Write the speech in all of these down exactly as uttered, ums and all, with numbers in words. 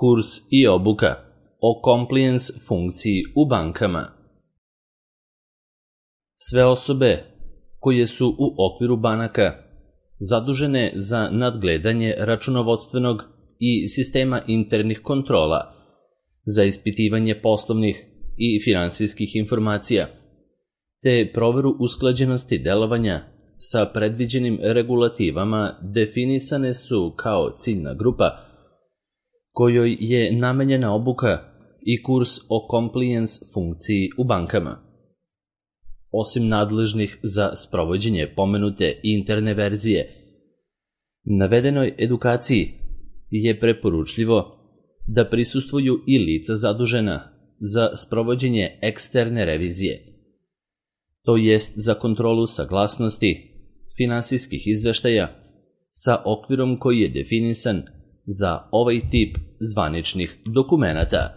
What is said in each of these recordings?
Kurs i obuka o compliance funkciji u bankama. Sve osobe koje su u okviru banaka zadužene za nadgledanje računovodstvenog i sistema internih kontrola, za ispitivanje poslovnih i finansijskih informacija, te proveru usklađenosti delovanja sa predviđenim regulativama definisane su kao ciljna grupa kojoj je namenjena obuka i kurs o compliance funkciji u bankama. Osim nadležnih za sprovođenje pomenute interne verzije, navedenoj edukaciji je preporučljivo da prisustvuju i lica zadužena za sprovođenje eksterne revizije, to jest za kontrolu saglasnosti finansijskih izveštaja sa okvirom koji je definisan za ovaj tip zvaničnih dokumenata.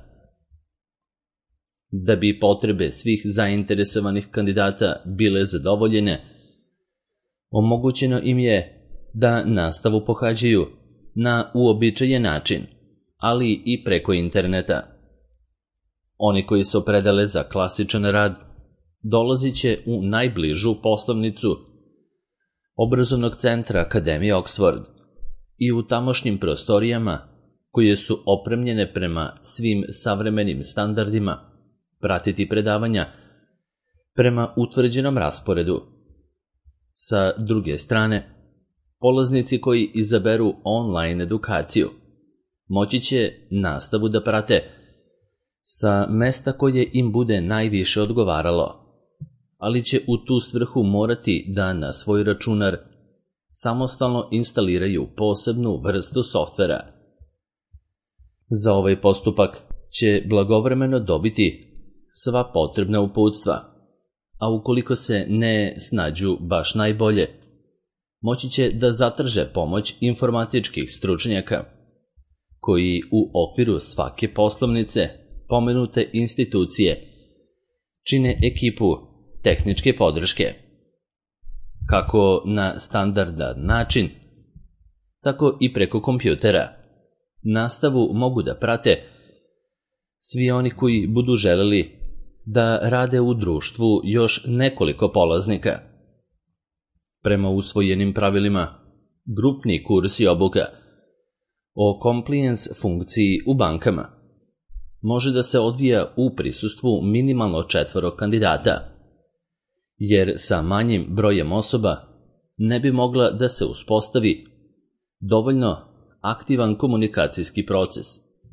Da bi potrebe svih zainteresovanih kandidata bile zadovoljene, omogućeno im je da nastavu pohađaju na uobičajen način, ali i preko interneta. Oni koji se opredele za klasičan rad dolazit će u najbližu poslovnicu obrazovnog centra Akademije Oxford i u tamošnjim prostorijama, koje su opremljene prema svim savremenim standardima, pratiti predavanja prema utvrđenom rasporedu. Sa druge strane, polaznici koji izaberu online edukaciju moći će nastavu da prate sa mesta koje im bude najviše odgovaralo, ali će u tu svrhu morati da na svoj računar samostalno instaliraju posebnu vrstu softvera. Za ovaj postupak će blagovremeno dobiti sva potrebna uputstva, a ukoliko se ne snađu baš najbolje, moći će da zatraže pomoć informatičkih stručnjaka, koji u okviru svake poslovnice pomenute institucije čine ekipu tehničke podrške, kako na standardan način, tako i preko kompjutera. Nastavu mogu da prate svi oni koji budu želeli da rade u društvu još nekoliko polaznika. Prema usvojenim pravilima, grupni kurs i obuka o compliance funkciji u bankama može da se odvija u prisustvu minimalno četvoro kandidata, jer sa manjim brojem osoba ne bi mogla da se uspostavi dovoljno aktivan komunikacijski proces.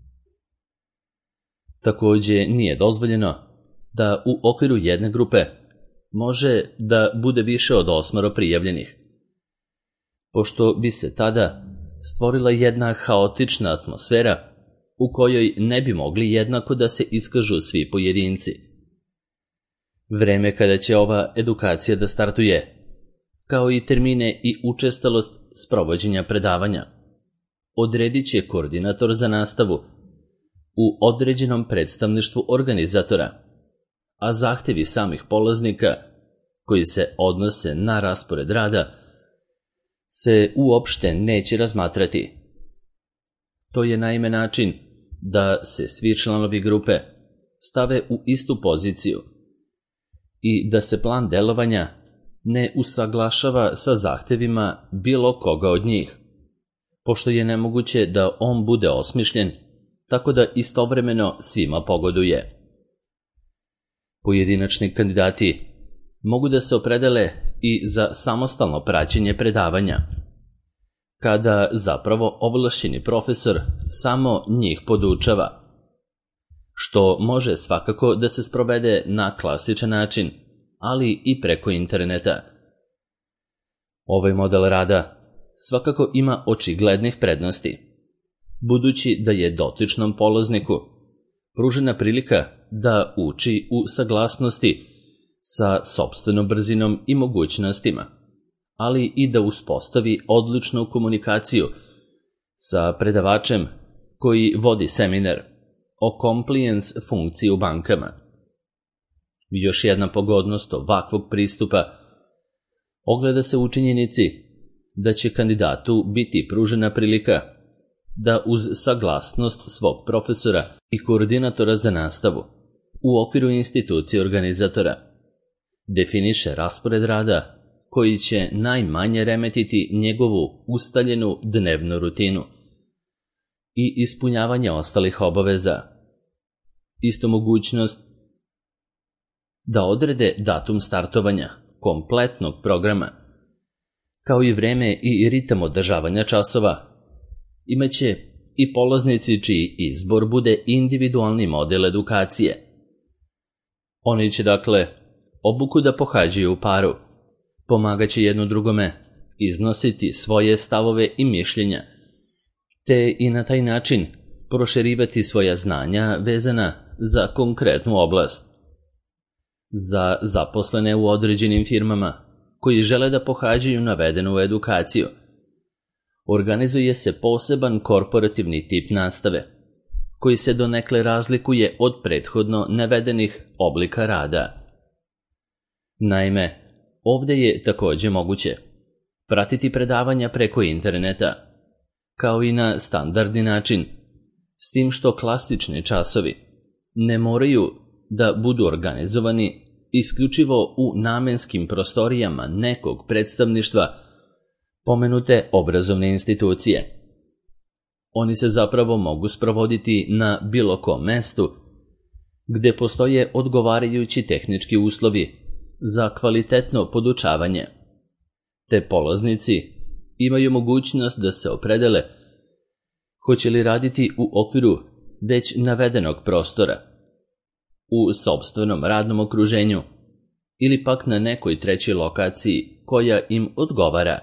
Takođe, nije dozvoljeno da u okviru jedne grupe može da bude više od osmoro prijavljenih, pošto bi se tada stvorila jedna haotična atmosfera u kojoj ne bi mogli jednako da se iskažu svi pojedinci. Vreme kada će ova edukacija da startuje, kao i termine i učestalost sprovođenja predavanja, odredit će koordinator za nastavu u određenom predstavništvu organizatora, a zahtevi samih polaznika koji se odnose na raspored rada se uopšte neće razmatrati. To je naime način da se svi članovi grupe stave u istu poziciju i da se plan delovanja ne usaglašava sa zahtevima bilo koga od njih, pošto je nemoguće da on bude osmišljen tako da istovremeno svima pogoduje. Pojedinačni kandidati mogu da se opredele i za samostalno praćenje predavanja, kada zapravo ovlašćeni profesor samo njih podučava, što može svakako da se sprovede na klasičan način, ali i preko interneta. Ovaj model rada svakako ima očiglednih prednosti, budući da je dotičnom polazniku pružena prilika da uči u saglasnosti sa sopstvenom brzinom i mogućnostima, ali i da uspostavi odličnu komunikaciju sa predavačem koji vodi seminar o compliance funkciji u bankama. Još jedna pogodnost ovakvog pristupa ogleda se u činjenici da će kandidatu biti pružena prilika da uz saglasnost svog profesora i koordinatora za nastavu u okviru institucije organizatora definiše raspored rada koji će najmanje remetiti njegovu ustaljenu dnevnu rutinu i ispunjavanje ostalih obaveza. Isto mogućnost da odrede datum startovanja kompletnog programa, kao i vreme i ritam održavanja časova, imaće i polaznici čiji izbor bude individualni model edukacije. Oni će dakle obuku da pohađaju u paru, pomagaće jedno drugome, iznositi svoje stavove i mišljenja, te i na taj način proširivati svoja znanja vezana za konkretnu oblast. Za zaposlene u određenim firmama koji žele da pohađaju navedenu edukaciju, organizuje se poseban korporativni tip nastave, koji se donekle razlikuje od prethodno navedenih oblika rada. Naime, ovde je takođe moguće pratiti predavanja preko interneta, kao i na standardni način, s tim što klasični časovi ne moraju da budu organizovani isključivo u namenskim prostorijama nekog predstavništva pomenute obrazovne institucije. Oni se zapravo mogu sprovoditi na bilo kom mestu gde postoje odgovarajući tehnički uslovi za kvalitetno podučavanje, te polaznici imaju mogućnost da se opredele hoće li raditi u okviru već navedenog prostora, u sopstvenom radnom okruženju ili pak na nekoj trećoj lokaciji koja im odgovara.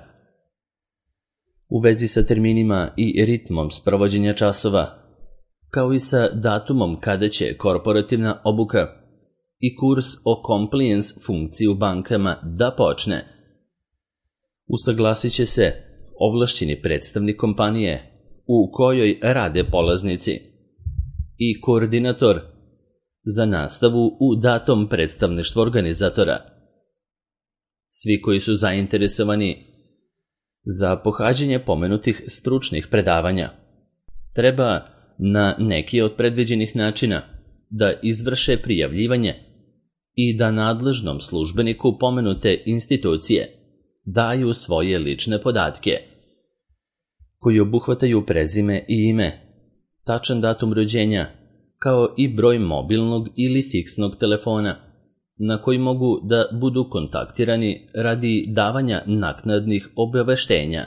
U vezi sa terminima i ritmom sprovođenja časova, kao i sa datumom kada će korporativna obuka i kurs o compliance funkciji u bankama da počne, usaglasiće se ovlašćeni predstavnik kompanije u kojoj rade polaznici i koordinator za nastavu u datom predstavništvu organizatora. Svi koji su zainteresovani za pohađanje pomenutih stručnih predavanja treba na neki od predviđenih načina da izvrše prijavljivanje i da nadležnom službeniku pomenute institucije daju svoje lične podatke, koji obuhvataju prezime i ime, tačan datum rođenja, kao i broj mobilnog ili fiksnog telefona na koji mogu da budu kontaktirani radi davanja naknadnih obaveštenja.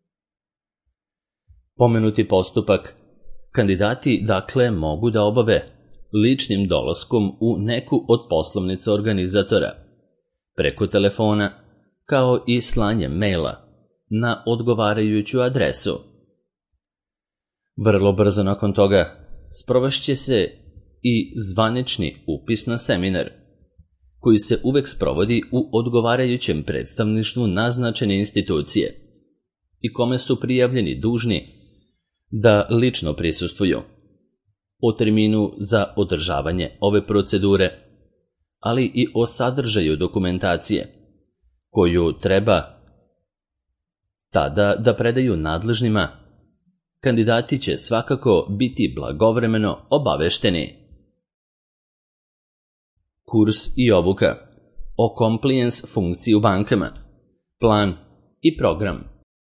Pomenuti postupak kandidati dakle mogu da obave ličnim dolaskom u neku od poslovnica organizatora, preko telefona, kao i slanjem maila na odgovarajuću adresu. Vrlo brzo nakon toga sprovešće se i zvanični upis na seminar, koji se uvek sprovodi u odgovarajućem predstavništvu naznačene institucije i kome su prijavljeni dužni da lično prisustvuju. O terminu za održavanje ove procedure, ali i o sadržaju dokumentacije, koju treba tada da predaju nadležnima, kandidati će svakako biti blagovremeno obavešteni. Kurs i obuka o compliance funkciji u bankama, plan i program.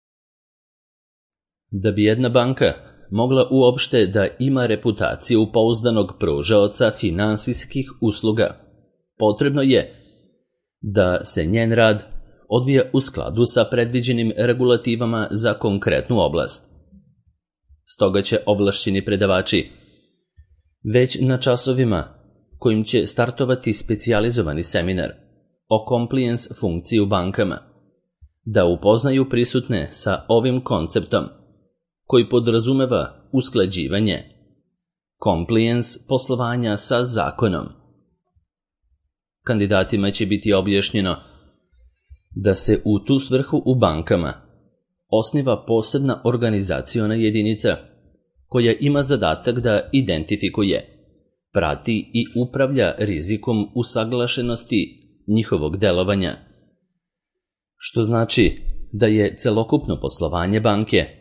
Da bi jedna banka mogla uopšte da ima reputaciju pouzdanog pružaoca finansijskih usluga, potrebno je da se njen rad odvija u skladu sa predviđenim regulativama za konkretnu oblast. Stoga će ovlašćeni predavači već na časovima kojim će startovati specijalizovani seminar o compliance funkciji u bankama da upoznaju prisutne sa ovim konceptom, koji podrazumeva usklađivanje compliance poslovanja sa zakonom. Kandidatima će biti objašnjeno da se u tu svrhu u bankama osniva posebna organizaciona jedinica koja ima zadatak da identifikuje, prati i upravlja rizikom usaglašenosti njihovog delovanja, što znači da je celokupno poslovanje banke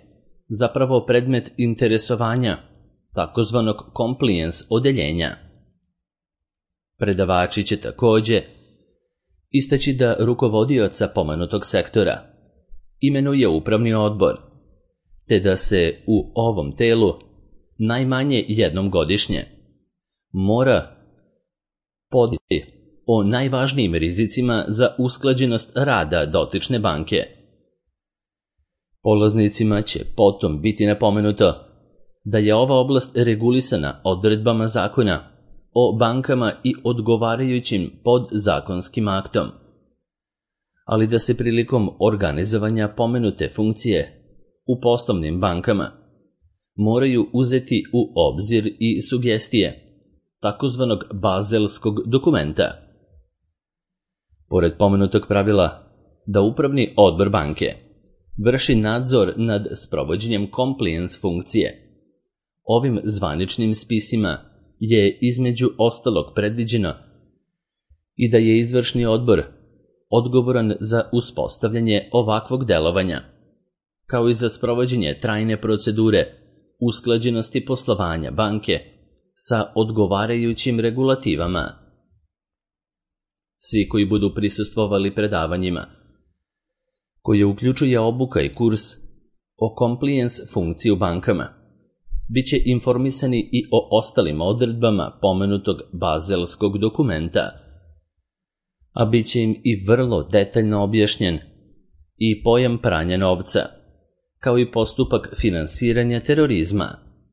zapravo predmet interesovanja takozvanog compliance odeljenja. Predavači će također istaći da rukovodioca pomenutog sektora imenuje upravni odbor, te da se u ovom telu najmanje jednom godišnje mora podijeti o najvažnijim rizicima za usklađenost rada dotične banke. Polaznicima će potom biti napomenuto da je ova oblast regulisana odredbama zakona o bankama i odgovarajućim podzakonskim aktom, ali da se prilikom organizovanja pomenute funkcije u poslovnim bankama moraju uzeti u obzir i sugestije takozvanog bazelskog dokumenta. Pored pomenutog pravila da upravni odbor banke vrši nadzor nad sprovođenjem compliance funkcije, ovim zvaničnim spisima je između ostalog predviđeno i da je izvršni odbor odgovoran za uspostavljanje ovakvog delovanja, kao i za sprovođenje trajne procedure usklađenosti poslovanja banke sa odgovarajućim regulativama. Svi koji budu prisustvovali predavanjima, koje uključuje obuka i kurs o compliance funkciji u bankama, bit će informisani i o ostalim odredbama pomenutog bazelskog dokumenta, a bit će im i vrlo detaljno objašnjen i pojam pranja novca, kao i postupak finansiranja terorizma.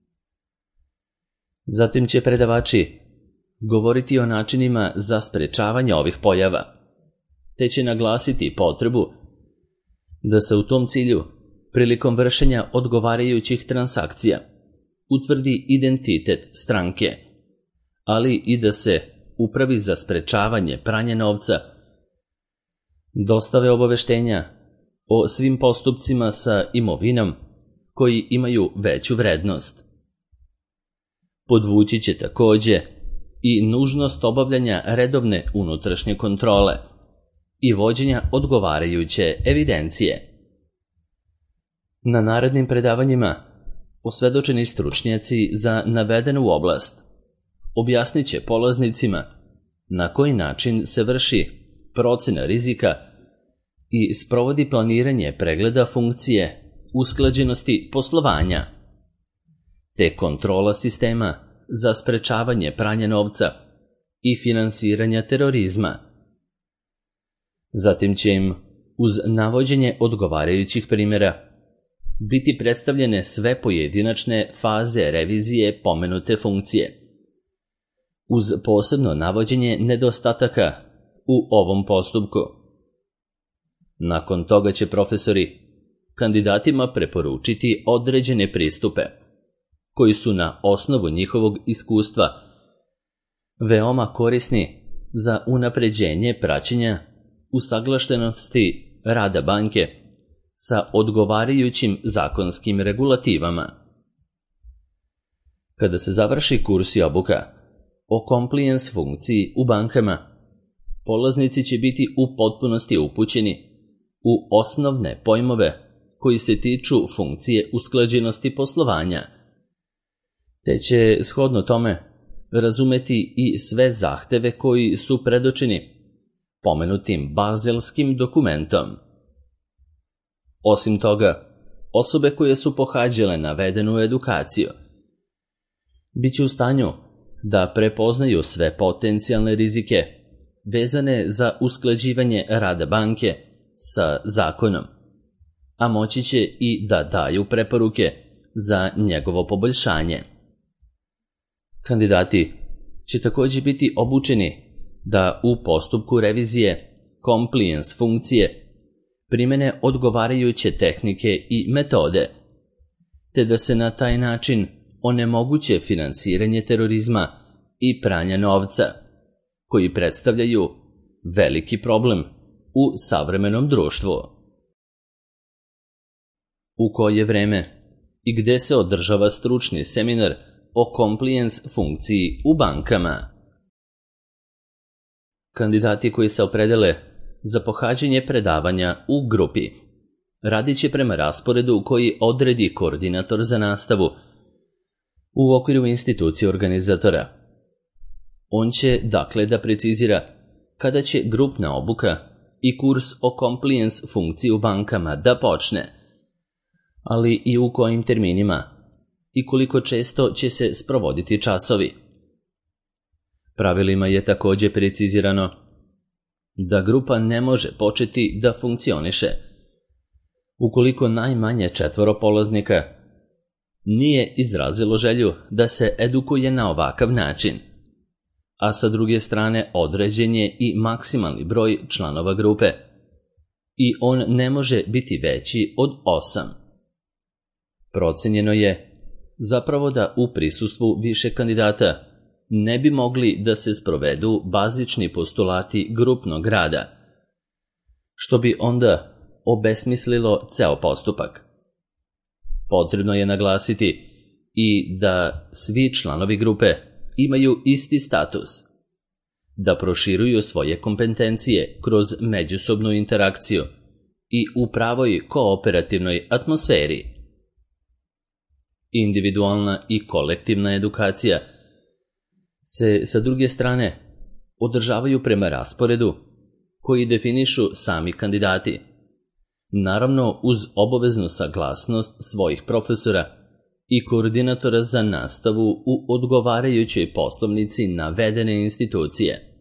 Zatim će predavači govoriti o načinima za sprečavanje ovih pojava, te će naglasiti potrebu da se u tom cilju prilikom vršenja odgovarajućih transakcija utvrdi identitet stranke, ali i da se Upravi za sprečavanje pranja novca dostave obaveštenja o svim postupcima sa imovinom koji imaju veću vrednost. Podvući će također i nužnost obavljanja redovne unutrašnje kontrole i vođenja odgovarajuće evidencije. Na narednim predavanjima osvedočeni stručnjaci za navedenu oblast objasnit će polaznicima na koji način se vrši procena rizika i sprovodi planiranje pregleda funkcije usklađenosti poslovanja, te kontrola sistema za sprečavanje pranja novca i finansiranja terorizma. Zatim će im, uz navođenje odgovarajućih primjera, biti predstavljene sve pojedinačne faze revizije pomenute funkcije, uz posebno navođenje nedostataka u ovom postupku. Nakon toga će profesori kandidatima preporučiti određene pristupe, koji su na osnovu njihovog iskustva veoma korisni za unapređenje praćenja usaglašenosti rada banke sa odgovarajućim zakonskim regulativama. Kada se završi kurs i obuka o compliance funkciji u bankama, polaznici će biti u potpunosti upućeni u osnovne pojmove koji se tiču funkcije usklađenosti poslovanja, te će shodno tome razumeti i sve zahteve koji su predočeni pomenutim bazelskim dokumentom. Osim toga, osobe koje su pohađale navedenu edukaciju bit će u stanju da prepoznaju sve potencijalne rizike vezane za usklađivanje rada banke sa zakonom, a moći će i da daju preporuke za njegovo poboljšanje. Kandidati će također biti obučeni da u postupku revizije compliance funkcije primene odgovarajuće tehnike i metode, te da se na taj način onemoguće finansiranje terorizma i pranja novca, koji predstavljaju veliki problem u savremenom društvu. U koje vreme i gde se održava stručni seminar o compliance funkciji u bankama? Kandidati koji se opredele za pohađanje predavanja u grupi radit će prema rasporedu koji odredi koordinator za nastavu u okviru institucije organizatora. On će dakle da precizira kada će grupna obuka i kurs o compliance funkciji u bankama da počne, ali i u kojim terminima i koliko često će se sprovoditi časovi. Pravilima je također precizirano da grupa ne može početi da funkcioniše ukoliko najmanje četvoro polaznika nije izrazilo želju da se edukuje na ovakav način, a sa druge strane određen je i maksimalni broj članova grupe i on ne može biti veći od osam. Procenjeno je zapravo da u prisustvu više kandidata ne bi mogli da se sprovedu bazični postulati grupnog rada, što bi onda obesmislilo ceo postupak. Potrebno je naglasiti i da svi članovi grupe imaju isti status, da proširuju svoje kompetencije kroz međusobnu interakciju i u pravoj kooperativnoj atmosferi. Individualna i kolektivna edukacija se, sa druge strane, održavaju prema rasporedu koji definišu sami kandidati, naravno uz obaveznu saglasnost svojih profesora i koordinatora za nastavu u odgovarajućoj poslovnici navedene institucije.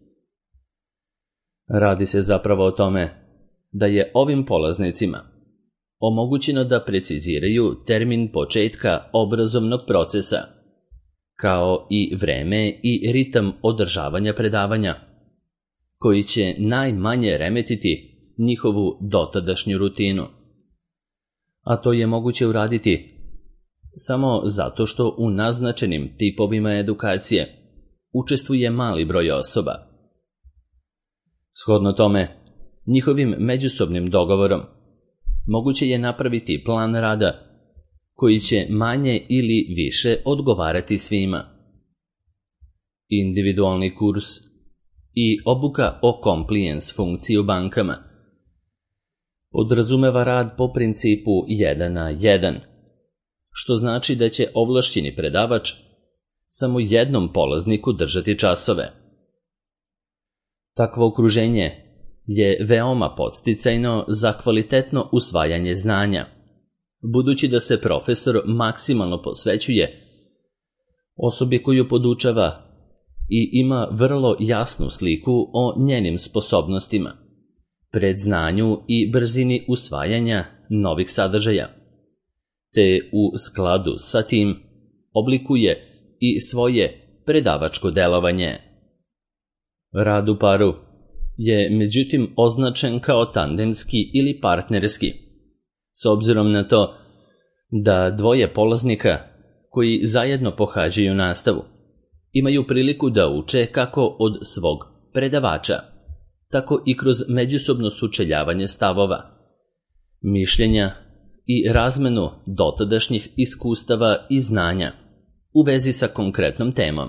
Radi se zapravo o tome da je ovim polaznicima omogućeno da preciziraju termin početka obrazovnog procesa, kao i vreme i ritam održavanja predavanja, koji će najmanje remetiti njihovu dotadašnju rutinu. A to je moguće uraditi samo zato što u naznačenim tipovima edukacije učestvuje mali broj osoba. Shodno tome, njihovim međusobnim dogovorom moguće je napraviti plan rada koji će manje ili više odgovarati svima. Individualni kurs i obuka o compliance funkciji u bankama podrazumeva rad po principu jedan na jedan, što znači da će ovlašćeni predavač samo jednom polazniku držati časove. Takvo okruženje je veoma podsticajno za kvalitetno usvajanje znanja, budući da se profesor maksimalno posvećuje osobi koju podučava i ima vrlo jasnu sliku o njenim sposobnostima, predznanju i brzini usvajanja novih sadržaja, te u skladu sa tim oblikuje i svoje predavačko delovanje. Rad u paru je međutim označen kao tandemski ili partnerski, s obzirom na to da dvoje polaznika koji zajedno pohađaju nastavu imaju priliku da uče kako od svog predavača, tako i kroz međusobno sučeljavanje stavova, mišljenja i razmenu dotadašnjih iskustava i znanja u vezi sa konkretnom temom.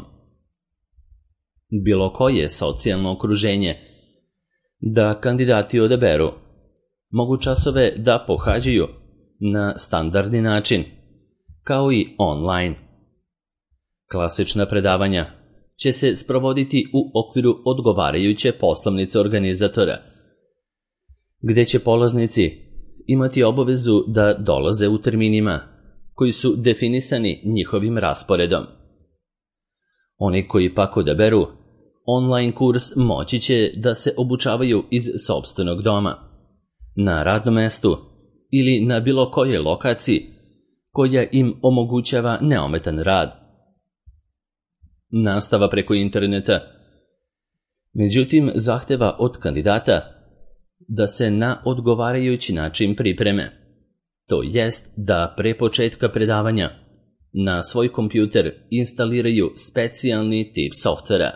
Bilo koje socijalno okruženje da kandidati odaberu mogu časove da pohađaju na standardni način, kao i online. Klasična predavanja će se sprovoditi u okviru odgovarajuće poslovnice organizatora, gde će polaznici imati obavezu da dolaze u terminima koji su definisani njihovim rasporedom. Oni koji pak odaberu online kurs moći će da se obučavaju iz sopstvenog doma, na radnom mestu ili na bilo kojoj lokaciji koja im omogućava neometan rad. Nastava preko interneta, međutim, zahteva od kandidata da se na odgovarajući način pripreme, to jest da pre početka predavanja na svoj kompjuter instaliraju specijalni tip softvera.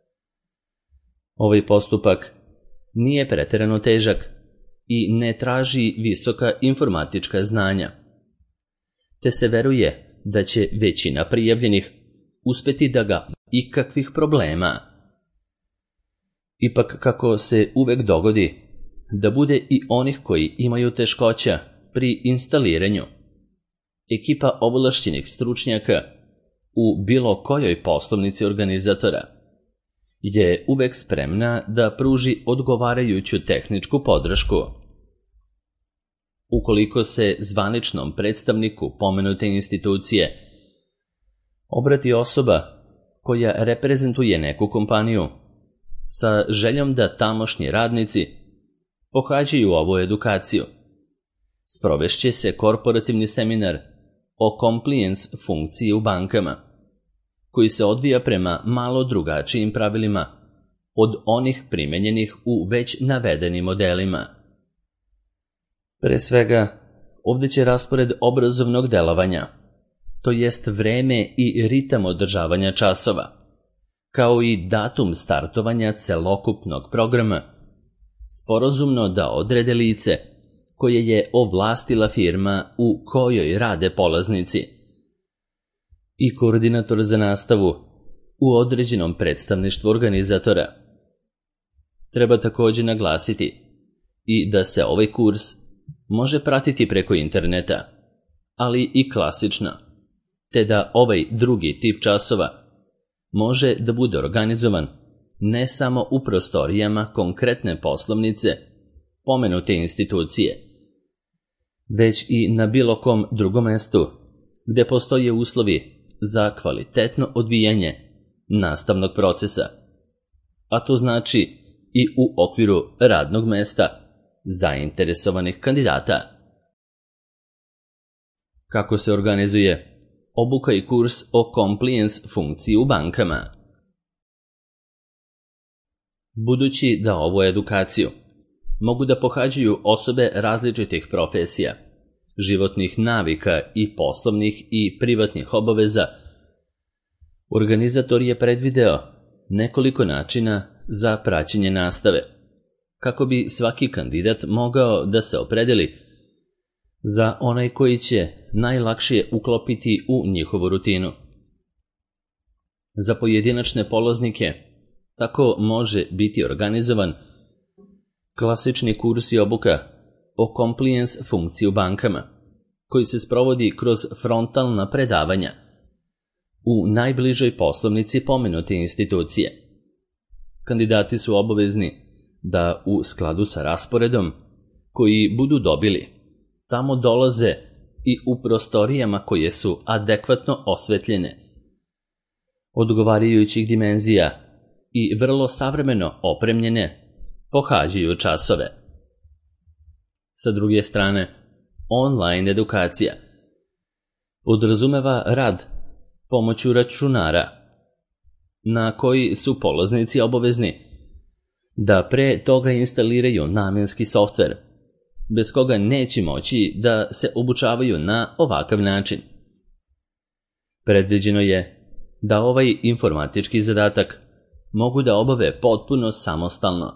Ovaj postupak nije preterano težak i ne traži visoka informatička znanja, te se veruje da će većina prijavljenih uspeti da ga ikakvih problema. Ipak, kako se uvek dogodi da bude i onih koji imaju teškoća pri instaliranju. Ekipa ovlašćenih stručnjaka u bilo kojoj poslovnici organizatora je uvek spremna da pruži odgovarajuću tehničku podršku. Ukoliko se zvaničnom predstavniku pomenute institucije obrati osoba koja reprezentuje neku kompaniju sa željom da tamošnji radnici pohađaju ovu edukaciju, sprovešće se korporativni seminar o compliance funkciji u bankama, koji se odvija prema malo drugačijim pravilima od onih primenjenih u već navedenim modelima. Pre svega, ovdje će raspored obrazovnog delovanja, to jest vreme i ritam održavanja časova, kao i datum startovanja celokupnog programa, sporazumno da odrede lice koje je ovlastila firma u kojoj rade polaznici i koordinator za nastavu u određenom predstavništvu organizatora. Treba također naglasiti i da se ovaj kurs može pratiti preko interneta, ali i klasično, te da ovaj drugi tip časova može da bude organizovan ne samo u prostorijama konkretne poslovnice pomenute institucije, već i na bilo kom drugom mestu gde postoje uslovi za kvalitetno odvijanje nastavnog procesa, a to znači i u okviru radnog mesta zainteresovanih kandidata. Kako se organizuje obuka i kurs o compliance funkciji u bankama? Budući da ovu edukaciju mogu da pohađaju osobe različitih profesija, životnih navika i poslovnih i privatnih obaveza, organizator je predvideo nekoliko načina za praćenje nastave, kako bi svaki kandidat mogao da se opredeli za onaj koji će najlakše uklopiti u njihovu rutinu. Za pojedinačne polaznike tako može biti organizovan klasični kurs i obuka o compliance funkciji u bankama, koji se sprovodi kroz frontalna predavanja u najbližoj poslovnici pomenute institucije. Kandidati su obavezni da u skladu sa rasporedom koji budu dobili tamo dolaze i u prostorijama koje su adekvatno osvetljene, odgovarajućih dimenzija i vrlo savremeno opremljene, pohađaju časove. Sa druge strane, online edukacija podrazumeva rad pomoću računara, na koji su polaznici obavezni da pre toga instaliraju namenski softver, bez koga neće moći da se obučavaju na ovakav način. Predviđeno je da ovaj informatički zadatak mogu da obave potpuno samostalno,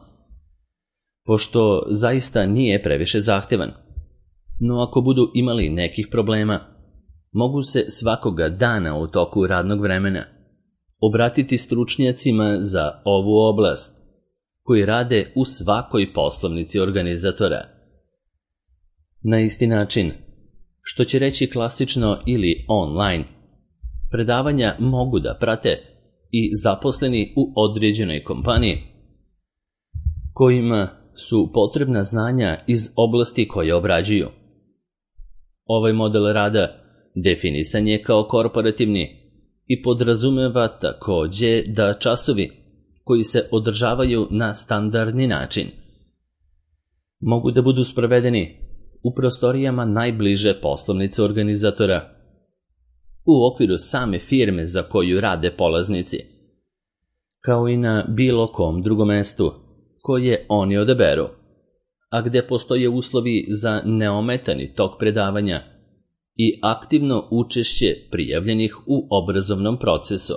pošto zaista nije previše zahtevan. No ako budu imali nekih problema, mogu se svakoga dana u toku radnog vremena obratiti stručnjacima za ovu oblast, koji rade u svakoj poslovnici organizatora. Na isti način, što će reći klasično ili online, predavanja mogu da prate i zaposleni u određenoj kompaniji, kojima su potrebna znanja iz oblasti koje obrađuju. Ovaj model rada definisan je kao korporativni i podrazumeva takođe da časovi koji se održavaju na standardni način mogu da budu sprovedeni u prostorijama najbliže poslovnice organizatora, u okviru same firme za koju rade polaznici, kao i na bilo kom drugom mestu koje oni odaberu, a gde postoje uslovi za neometani tok predavanja i aktivno učešće prijavljenih u obrazovnom procesu.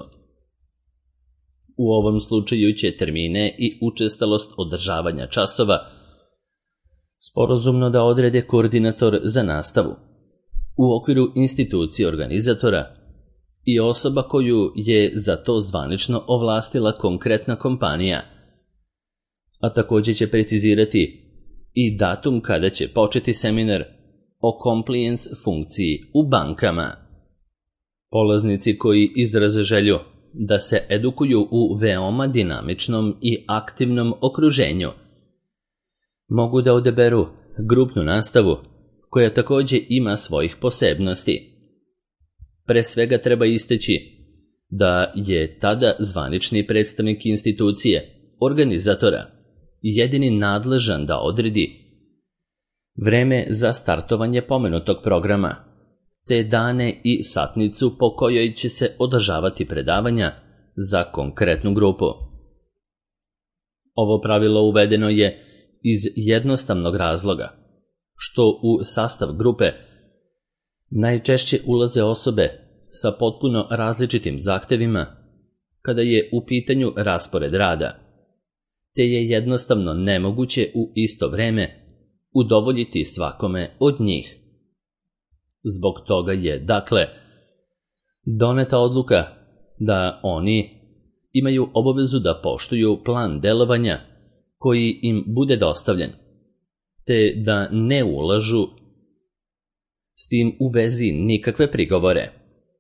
U ovom slučaju će termine i učestalost održavanja časova sporazumno da odrede koordinator za nastavu u okviru institucije organizatora i osoba koju je za to zvanično ovlastila konkretna kompanija, a također će precizirati i datum kada će početi seminar o compliance funkciji u bankama. Polaznici koji izraze želju da se edukuju u veoma dinamičnom i aktivnom okruženju mogu da odaberu grupnu nastavu koja također ima svojih posebnosti. Pre svega treba istaći da je tada zvanični predstavnik institucije, organizatora, jedini nadležan da odredi vreme za startovanje pomenutog programa, te dane i satnicu po kojoj će se održavati predavanja za konkretnu grupu. Ovo pravilo uvedeno je iz jednostavnog razloga, što u sastav grupe najčešće ulaze osobe sa potpuno različitim zahtevima kada je u pitanju raspored rada, te je jednostavno nemoguće u isto vreme udovoljiti svakome od njih. Zbog toga je, dakle, doneta odluka da oni imaju obavezu da poštuju plan delovanja koji im bude dostavljen, te da ne ulažu s tim u vezi nikakve prigovore.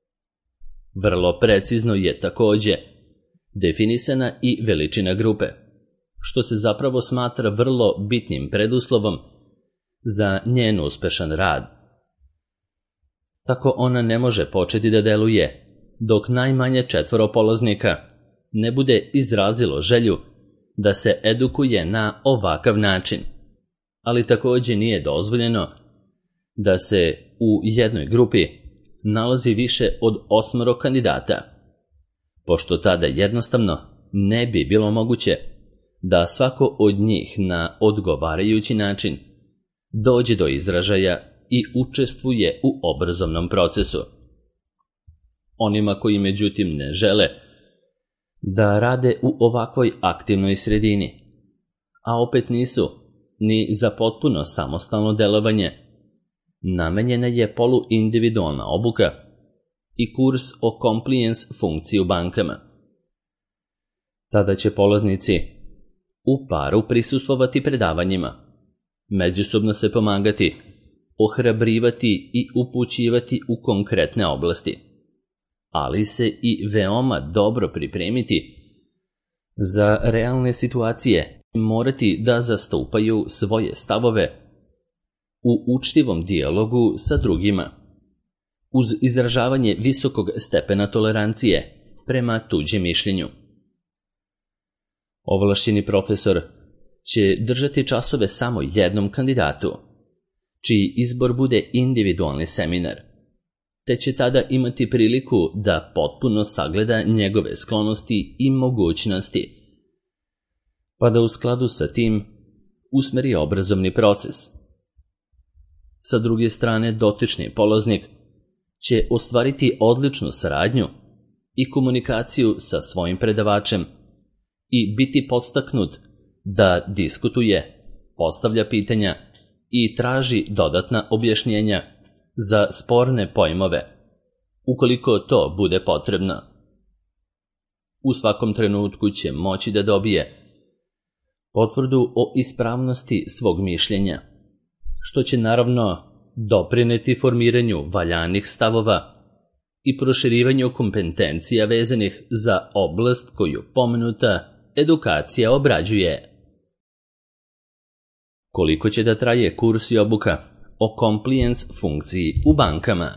Vrlo precizno je također definisana i veličina grupe, što se zapravo smatra vrlo bitnim preduslovom za njen uspešan rad. Tako ona ne može početi da deluje dok najmanje četvoro polaznika ne bude izrazilo želju da se edukuje na ovakav način, ali također nije dozvoljeno da se u jednoj grupi nalazi više od osmoro kandidata, pošto tada jednostavno ne bi bilo moguće da svako od njih na odgovarajući način dođe do izražaja i učestvuje u obrazovnom procesu. Onima koji međutim ne žele da rade u ovakvoj aktivnoj sredini, a opet nisu ni za potpuno samostalno delovanje, namenjena je poluindividualna obuka i kurs o compliance funkciji u bankama. Tada će polaznici u paru prisustvovati predavanjima, međusobno se pomagati, ohrabrivati i upućivati u konkretne oblasti, ali se i veoma dobro pripremiti za realne situacije i morati da zastupaju svoje stavove u učtivom dijalogu sa drugima, uz izražavanje visokog stepena tolerancije prema tuđem mišljenju. Ovlašćeni profesor će držati časove samo jednom kandidatu, čiji izbor bude individualni seminar, te će tada imati priliku da potpuno sagleda njegove sklonosti i mogućnosti, pa da u skladu sa tim usmeri obrazovni proces. Sa druge strane, dotični polaznik će ostvariti odličnu saradnju i komunikaciju sa svojim predavačem i biti podstaknut da diskutuje, postavlja pitanja i traži dodatna objašnjenja za sporne pojmove, ukoliko to bude potrebno. U svakom trenutku će moći da dobije potvrdu o ispravnosti svog mišljenja, što će naravno doprineti formiranju valjanih stavova i proširivanju kompetencija vezanih za oblast koju pomenuta edukacija obrađuje. Koliko će da traje kurs i obuka o compliance funkciji u bankama?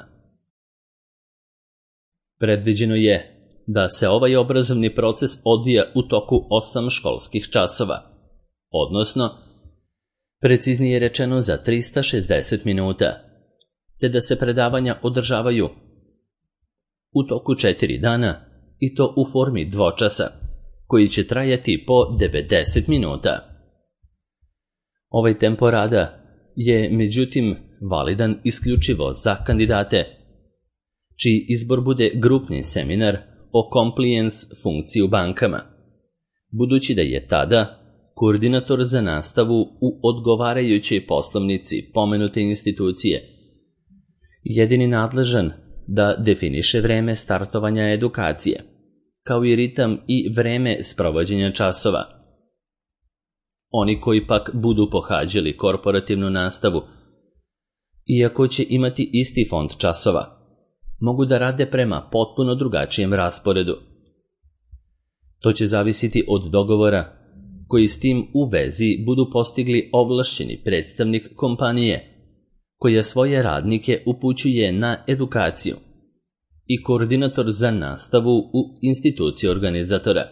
Predviđeno je da se ovaj obrazovni proces odvija u toku osam školskih časova, odnosno, preciznije rečeno za trista šezdeset minuta, te da se predavanja održavaju u toku četiri dana i to u formi dvočasa, koji će trajati po devedeset minuta. Ovaj tempo rada je međutim validan isključivo za kandidate, čiji izbor bude grupni seminar o compliance funkciji u bankama, budući da je tada koordinator za nastavu u odgovarajućoj poslovnici pomenute institucije jedini nadležan da definiše vreme startovanja edukacije, kao i ritam i vreme sprovođenja časova. Oni koji pak budu pohađali korporativnu nastavu Iako će imati isti fond časova, mogu da rade prema potpuno drugačijem rasporedu. To će zavisiti od dogovora koji s tim u vezi budu postigli ovlašćeni predstavnik kompanije, koja svoje radnike upućuje na edukaciju, i koordinator za nastavu u instituciji organizatora.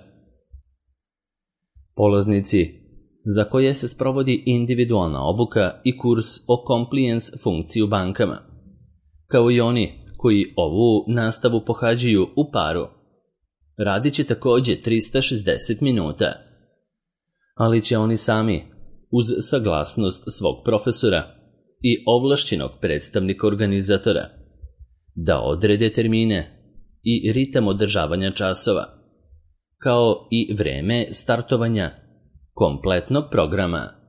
Polaznici za koje se sprovodi individualna obuka i kurs o compliance funkciji u bankama, kao i oni koji ovu nastavu pohađaju u paru, radit će također trista šezdeset minuta, ali će oni sami, uz saglasnost svog profesora i ovlašćenog predstavnika organizatora, da odrede termine i ritam održavanja časova, kao i vreme startovanja kompletnog programa.